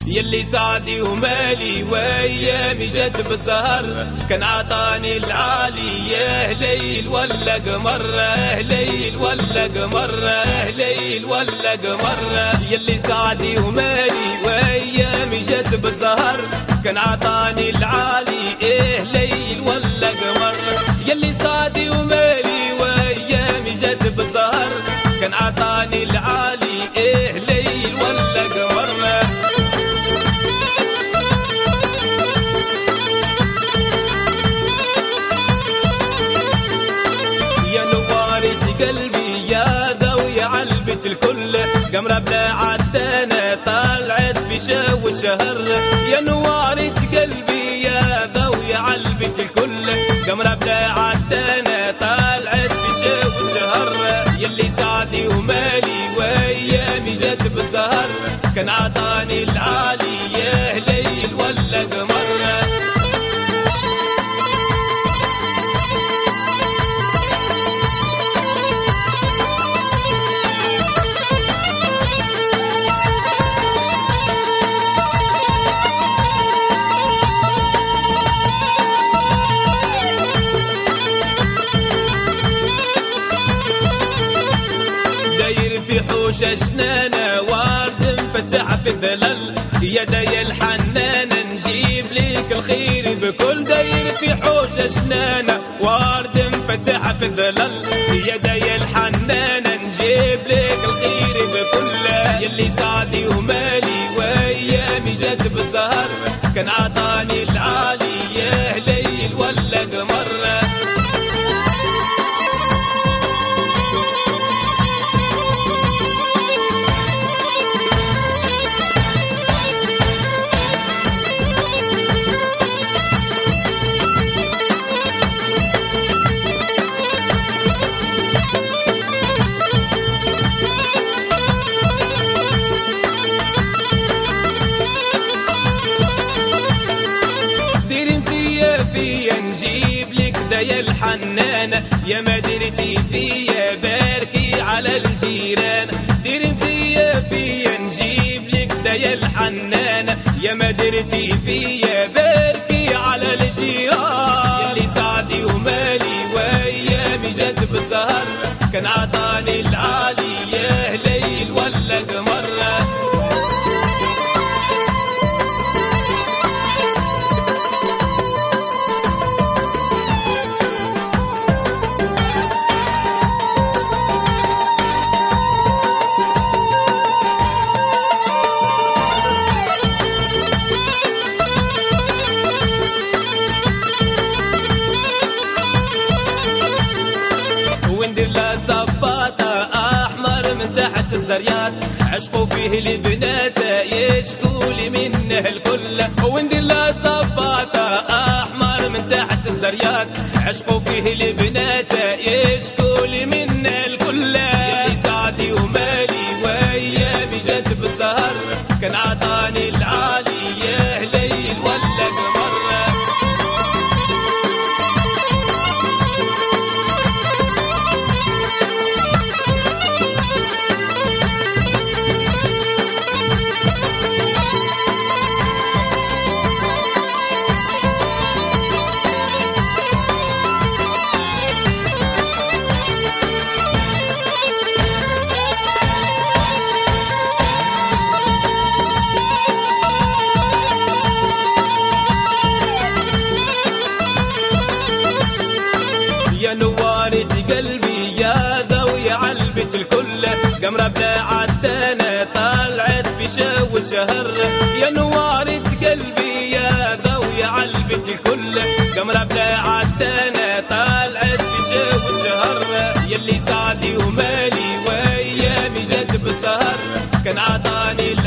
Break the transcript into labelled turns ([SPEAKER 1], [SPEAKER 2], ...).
[SPEAKER 1] يلي سعدي ومالي وايامي جت بالسهر، كان عطاني العالي يا ليل ولا قمر، ليل ولا قمر، ليل ولا قمر. يلي سعدي ومالي وايامي جت بالسهر، كان عطاني العالي ليل ولا قمر. يلي سعدي ومالي وايامي جت بالسهر، كان عطاني العالي ليل ولا قمر. قلبي يا ذوي علبة الكل، قمرة بلا عدانة طلعت في شو الشهر. يا نوارة قلبي يا ذوي علبة الكل، قمرة بلا عدانة طلعت في شو الشهر. يلي سعدي ومالي وايامي جت بالسهر، كان عطاني العالي يا ليل ولا قمر. في حوش أجنانة ورد مفتح في الذلل، يدي الحنانة نجيب ليك الخير بكل. داير في حوش أجنانة ورد مفتح في الذلل، يدي الحنانة نجيب ليك الخير بكل. يلي سعدي ومالي وايامي جت بالسهر، كان عطاني العالي يا ليل ولا قمر. فيا نجيب لك دايا الحنانة، يا ما درتي فيا باركي على الجيران. دير مزية فيا نجيب لك دايا الحنانة، يا ما درتي فيا باركي على الجيران. يلي سعدي ومالي وايامي جت بالسهر، كان عطاني العالي يا ليل ولا قمر. وندير له صفاطة أحمر من تحت الزريات، عشقوا فيه البنات يشكوا لي منه الكل. وندير له صفاطة أحمر من تحت الزريات، عشقوا فيه البنات يشكوا لي منه الكل. يلي سعدي ومالي وايامي جت بالسهر، كان عطاني العالي يا ليل ولا قمر. يا نوارة قلبي يا ذوي علبة الكل، قمرة بلا عدانة طلعت في شو الشهر. يا نوارة قلبي يا ذوي علبة الكل، قمرة بلا عدانة طلعت في شو الشهر. يلي سعدي ومالي وايامي جت بالسهر، كان عطاني